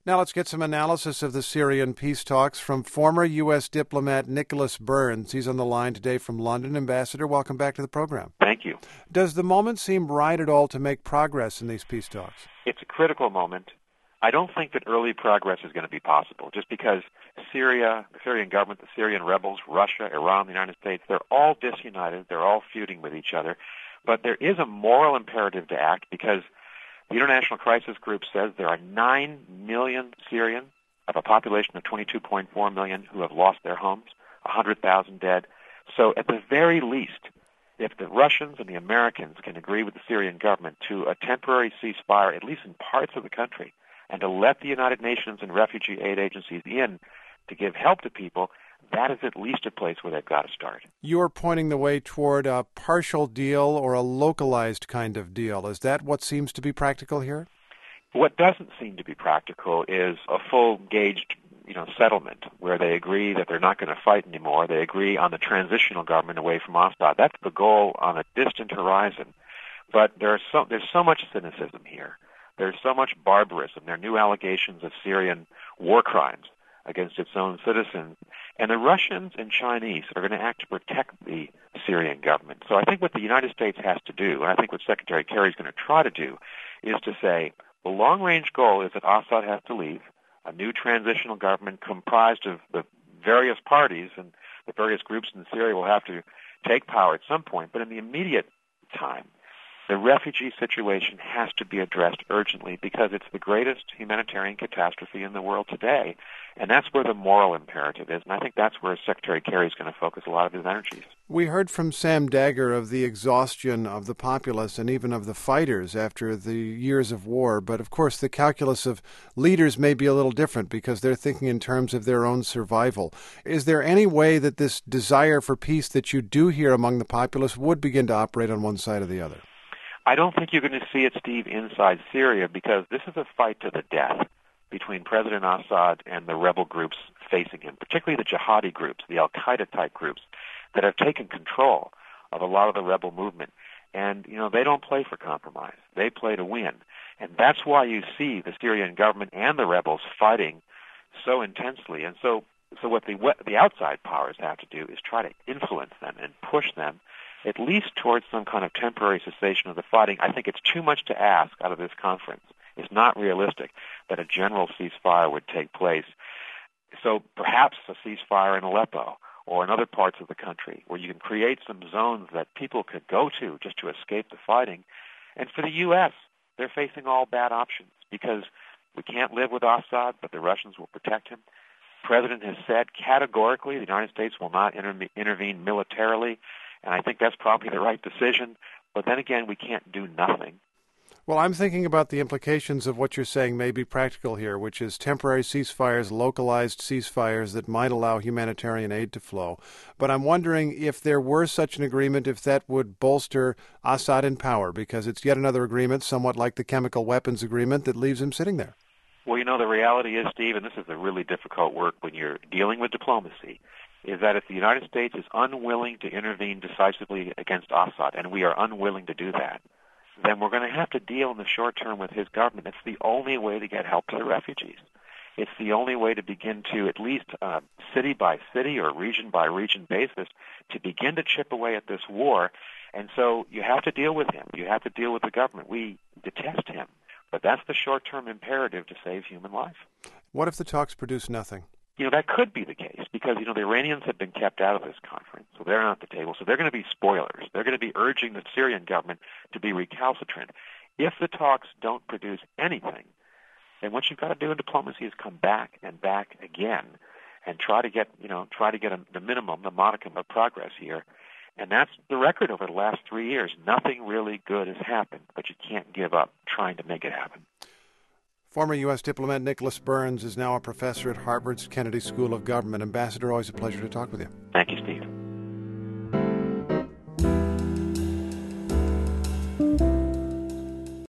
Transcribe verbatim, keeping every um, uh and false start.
Now let's get some analysis of the Syrian peace talks from former U S diplomat Nicholas Burns. He's on the line today from London. Ambassador, welcome back to the program. Thank you. Does the moment seem right at all to make progress in these peace talks? It's a critical moment. I don't think that early progress is going to be possible, just because Syria, the Syrian government, the Syrian rebels, Russia, Iran, the United States, they're all disunited. They're all feuding with each other. But there is a moral imperative to act, because the International Crisis Group says there are nine million Syrians of a population of twenty-two point four million who have lost their homes, one hundred thousand dead. So at the very least, if the Russians and the Americans can agree with the Syrian government to a temporary ceasefire, at least in parts of the country, and to let the United Nations and refugee aid agencies in to give help to people, that is at least a place where they've got to start. You're pointing the way toward a partial deal or a localized kind of deal. Is that what seems to be practical here? What doesn't seem to be practical is a full-gauged, you know, settlement where they agree that they're not going to fight anymore. They agree on the transitional government away from Assad. That's the goal on a distant horizon. But there's so, there's so much cynicism here. There's so much barbarism. There are new allegations of Syrian war crimes against its own citizens. And the Russians and Chinese are going to act to protect the Syrian government. So I think what the United States has to do, and I think what Secretary Kerry is going to try to do, is to say the long-range goal is that Assad has to leave, a new transitional government comprised of the various parties and the various groups in Syria will have to take power at some point. But in the immediate time, the refugee situation has to be addressed urgently, because it's the greatest humanitarian catastrophe in the world today. And that's where the moral imperative is. And I think that's where Secretary Kerry is going to focus a lot of his energies. We heard from Sam Dagger of the exhaustion of the populace and even of the fighters after the years of war. But, of course, the calculus of leaders may be a little different because they're thinking in terms of their own survival. Is there any way that this desire for peace that you do hear among the populace would begin to operate on one side or the other? I don't think you're going to see it, Steve, inside Syria, because this is a fight to the death between President Assad and the rebel groups facing him, particularly the jihadi groups, the al-Qaeda-type groups that have taken control of a lot of the rebel movement. And, you know, they don't play for compromise. They play to win. And that's why you see the Syrian government and the rebels fighting so intensely. And so, so what the, what the outside powers have to do is try to influence them and push them at least towards some kind of temporary cessation of the fighting. I think it's too much to ask out of this conference. It's not realistic that a general ceasefire would take place. So perhaps a ceasefire in Aleppo or in other parts of the country where you can create some zones that people could go to just to escape the fighting. And for the U S, they're facing all bad options, because we can't live with Assad, but the Russians will protect him. The President has said categorically the United States will not inter- intervene militarily. And I think that's probably the right decision. But then again, we can't do nothing. Well, I'm thinking about the implications of what you're saying may be practical here, which is temporary ceasefires, localized ceasefires that might allow humanitarian aid to flow. But I'm wondering if there were such an agreement, if that would bolster Assad in power, because it's yet another agreement, somewhat like the chemical weapons agreement, that leaves him sitting there. Well, you know, the reality is, Steve, and this is the really difficult work when you're dealing with diplomacy, is that if the United States is unwilling to intervene decisively against Assad, and we are unwilling to do that, then we're going to have to deal in the short term with his government. It's the only way to get help to the refugees. It's the only way to begin to, at least uh, city by city or region by region basis, to begin to chip away at this war. And so you have to deal with him. You have to deal with the government. We detest him. But that's the short-term imperative to save human life. What if the talks produce nothing? You know, that could be the case, because, you know, the Iranians have been kept out of this conference, so they're not at the table. So they're going to be spoilers. They're going to be urging the Syrian government to be recalcitrant. If the talks don't produce anything, then what you've got to do in diplomacy is come back and back again and try to get, you know, try to get a, the minimum, the modicum of progress here. And that's the record over the last three years. Nothing really good has happened, but you can't give up trying to make it happen. Former U S diplomat Nicholas Burns is now a professor at Harvard's Kennedy School of Government. Ambassador, always a pleasure to talk with you. Thank you, Steve.